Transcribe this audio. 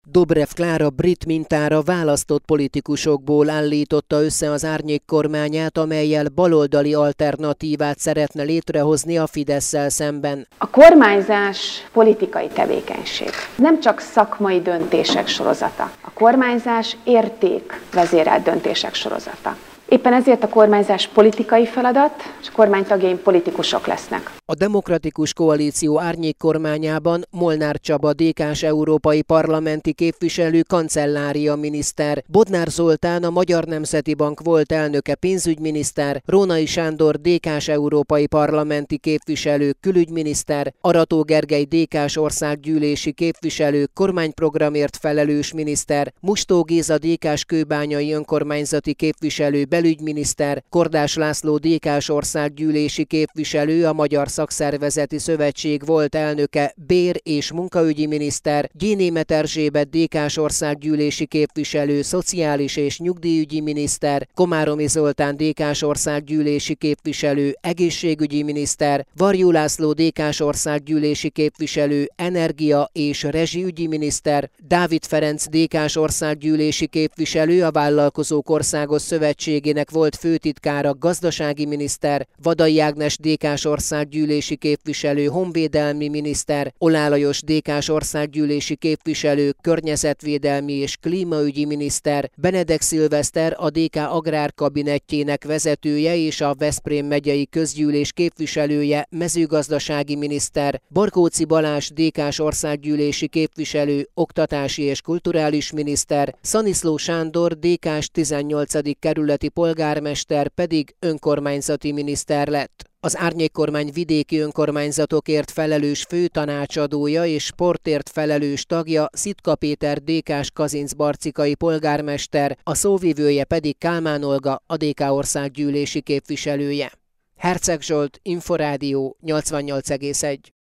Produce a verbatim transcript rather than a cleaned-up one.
Dobrev Klára brit mintára választott politikusokból állította össze az árnyékkormányát, amellyel baloldali alternatívát szeretne létrehozni a Fidesszel szemben. A kormányzás politikai tevékenység. Nem csak szakmai döntések sorozata. A kormányzás értékvezérelt döntések sorozata. Éppen ezért a kormányzás politikai feladat, és a kormánytagjaim politikusok lesznek. A Demokratikus Koalíció árnyékkormányában Molnár Csaba dé ká-s európai parlamenti képviselő kancellária miniszter, Bodnár Zoltán a Magyar Nemzeti Bank volt elnöke pénzügyminiszter, Rónai Sándor dé ká-s európai parlamenti képviselő külügyminiszter, Arató Gergely dé ká-s országgyűlési képviselő kormányprogramért felelős miniszter, Mustó Géza dé ká-s kőbányai önkormányzati képviselő belügyminiszter, Kordás László dé ká-s országgyűlési képviselő, a Magyar Szakszervezeti Szövetség volt elnöke, bér- és munkaügyi miniszter, Gyénémet Erzsébet dé ká-s országgyűlési képviselő, szociális és nyugdíjügyi miniszter, Komáromi Zoltán dé ká-s országgyűlési képviselő, egészségügyi miniszter, Varjú László dé ká-s országgyűlési képviselő, energia- és rezsiügyi miniszter, Dávid Ferenc dé ká-s országgyűlési képviselő, a Vállalkozók Országos Szövetségének volt főtitkára, gazdasági miniszter, Vadai Ágnes dé ká-s országgyűlési képviselő, honvédelmi miniszter, Oláh Lajos dé ká-s országgyűlési képviselő, környezetvédelmi és klímaügyi miniszter, Benedek Szilveszter a dé ká agrárkabinettjének vezetője és a Veszprém megyei közgyűlés képviselője, mezőgazdasági miniszter, Barkóczy Balázs dé ká-s országgyűlési képviselő, oktatási és kulturális miniszter, Szaniszló Sándor dé ká-s tizennyolcadik kerületi polgármester pedig önkormányzati miniszter lett. Az árnyékkormány vidéki önkormányzatokért felelős főtanácsadója és sportért felelős tagja Szitka Péter dé ká-s kazincbarcikai polgármester, a szóvivője pedig Kálmán Olga, a dé ká országgyűlési képviselője. Herceg Zsolt, Inforádió nyolcvannyolc egész egy.